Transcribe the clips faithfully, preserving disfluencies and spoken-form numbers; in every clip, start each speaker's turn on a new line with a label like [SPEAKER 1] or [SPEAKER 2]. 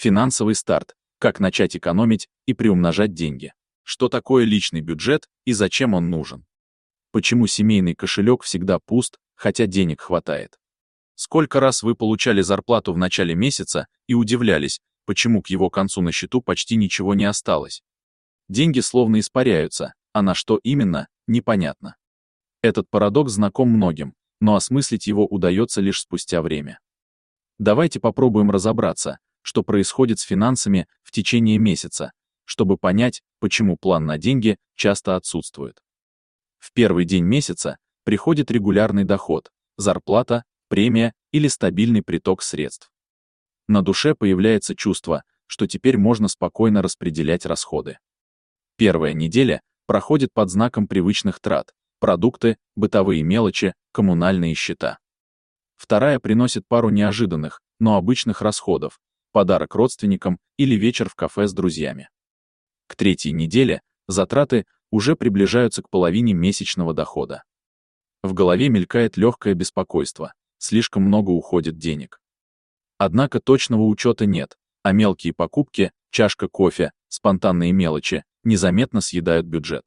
[SPEAKER 1] Финансовый старт. Как начать экономить и приумножать деньги. Что такое личный бюджет и зачем он нужен? Почему семейный кошелек всегда пуст, хотя денег хватает? Сколько раз вы получали зарплату в начале месяца и удивлялись, почему к его концу на счету почти ничего не осталось? Деньги словно испаряются, а на что именно, непонятно. Этот парадокс знаком многим, но осмыслить его удается лишь спустя время. Давайте попробуем разобраться, что происходит с финансами в течение месяца, чтобы понять, почему план на деньги часто отсутствует. В первый день месяца приходит регулярный доход, зарплата, премия или стабильный приток средств. На душе появляется чувство, что теперь можно спокойно распределять расходы. Первая неделя проходит под знаком привычных трат: продукты, бытовые мелочи, коммунальные счета. Вторая приносит пару неожиданных, но обычных расходов: подарок родственникам или вечер в кафе с друзьями. К третьей неделе затраты уже приближаются к половине месячного дохода. В голове мелькает легкое беспокойство: слишком много уходит денег. Однако точного учета нет, а мелкие покупки, чашка кофе, спонтанные мелочи незаметно съедают бюджет.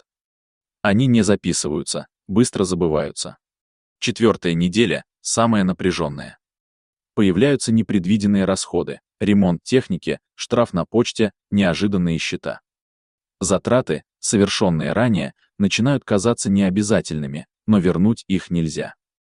[SPEAKER 1] Они не записываются, быстро забываются. Четвертая неделя – самая напряженная. Появляются непредвиденные расходы: ремонт техники, штраф на почте, неожиданные счета. Затраты, совершенные ранее, начинают казаться необязательными, но вернуть их нельзя.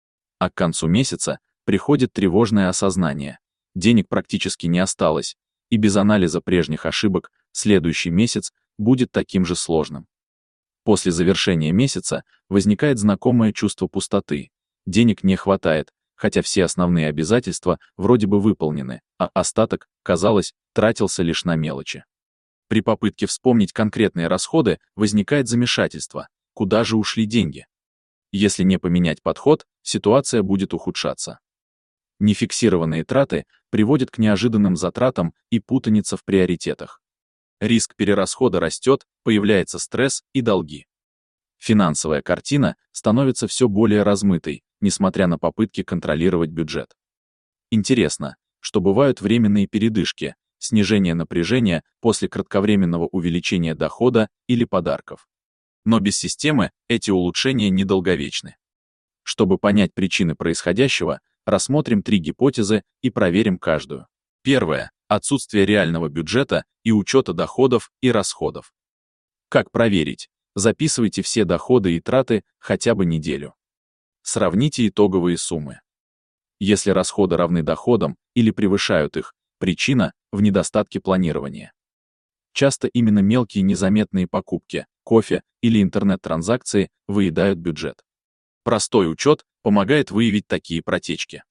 [SPEAKER 1] А к концу месяца приходит тревожное осознание: денег практически не осталось, и без анализа прежних ошибок следующий месяц будет таким же сложным. После завершения месяца возникает знакомое чувство пустоты. Денег не хватает, хотя все основные обязательства вроде бы выполнены, а остаток, казалось, тратился лишь на мелочи. При попытке вспомнить конкретные расходы возникает замешательство: куда же ушли деньги? Если не поменять подход, ситуация будет ухудшаться. Нефиксированные траты приводят к неожиданным затратам и путанице в приоритетах. Риск перерасхода растет, появляется стресс и долги. Финансовая картина становится все более размытой, несмотря на попытки контролировать бюджет. Интересно, что бывают временные передышки, снижение напряжения после кратковременного увеличения дохода или подарков. Но без системы эти улучшения недолговечны. Чтобы понять причины происходящего, рассмотрим три гипотезы и проверим каждую. Первое – отсутствие реального бюджета и учета доходов и расходов. Как проверить? Записывайте все доходы и траты хотя бы неделю. Сравните итоговые суммы. Если расходы равны доходам или превышают их, причина в недостатке планирования. Часто именно мелкие незаметные покупки, кофе или интернет-транзакции выедают бюджет. Простой учет помогает выявить такие протечки.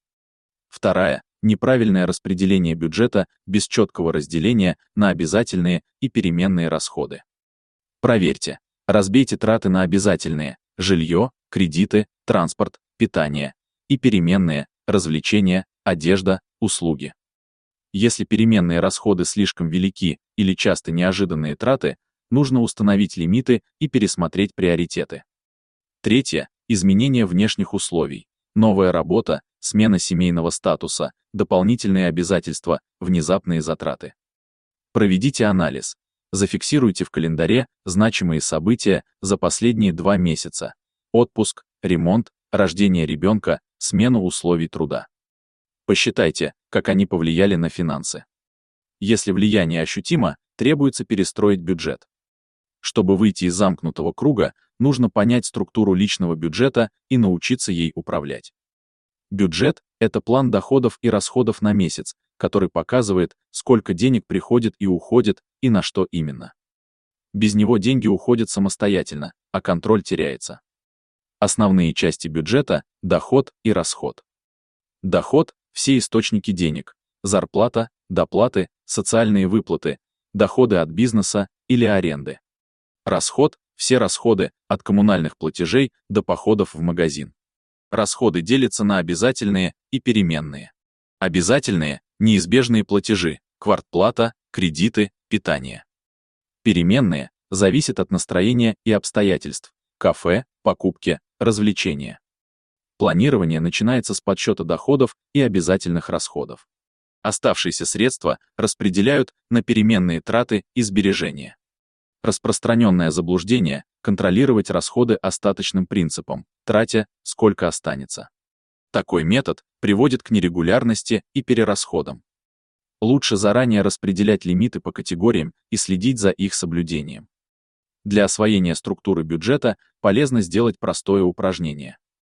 [SPEAKER 1] Вторая – неправильное распределение бюджета без четкого разделения на обязательные и переменные расходы. Проверьте. Разбейте траты на обязательные – жилье, кредиты, транспорт, питание, и переменные – развлечения, одежда, услуги. Если переменные расходы слишком велики или часто неожиданные траты, нужно установить лимиты и пересмотреть приоритеты. Третье – изменение внешних условий. Новая работа, смена семейного статуса, дополнительные обязательства, внезапные затраты. Проведите анализ. Зафиксируйте в календаре значимые события за последние два месяца: отпуск, ремонт, рождение ребенка, смену условий труда. Посчитайте, как они повлияли на финансы. Если влияние ощутимо, требуется перестроить бюджет. Чтобы выйти из замкнутого круга, нужно понять структуру личного бюджета и научиться ей управлять. Бюджет – это план доходов и расходов на месяц, который показывает, сколько денег приходит и уходит, и на что именно. Без него деньги уходят самостоятельно, а контроль теряется. Основные части бюджета – доход и расход. Доход – все источники денег: зарплата, доплаты, социальные выплаты, доходы от бизнеса или аренды. Расход – все расходы, от коммунальных платежей до походов в магазин. Расходы делятся на обязательные и переменные. Обязательные – неизбежные платежи: квартплата, кредиты, питание. Переменные – зависят от настроения и обстоятельств: кафе, покупки, развлечения. Планирование начинается с подсчета доходов и обязательных расходов. Оставшиеся средства распределяют на переменные траты и сбережения. Распространенное заблуждение – контролировать расходы остаточным принципом, тратя, сколько останется. Такой метод приводит к нерегулярности и перерасходам. Лучше заранее распределять лимиты по категориям и следить за их соблюдением. Для освоения структуры бюджета полезно сделать простое упражнение.